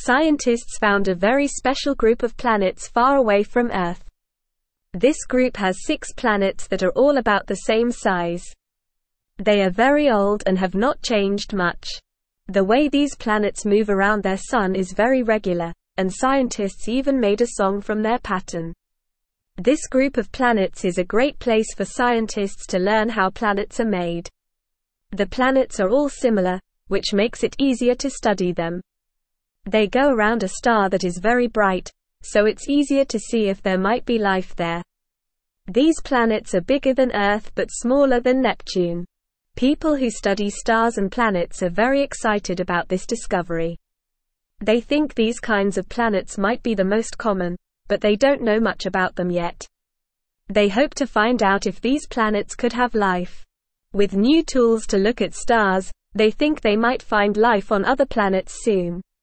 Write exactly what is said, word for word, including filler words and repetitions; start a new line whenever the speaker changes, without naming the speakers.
Scientists found a very special group of planets far away from Earth. This group has six planets that are all about the same size. They are very old and have not changed much. The way these planets move around their sun is very regular, and scientists even made a song from their pattern. This group of planets is a great place for scientists to learn how planets are made. The planets are all similar, which makes it easier to study them. They go around a star that is very bright, so it's easier to see if there might be life there. These planets are bigger than Earth but smaller than Neptune. People who study stars and planets are very excited about this discovery. They think these kinds of planets might be the most common, but they don't know much about them yet. They hope to find out if these planets could have life. With new tools to look at stars, they think they might find life on other planets soon.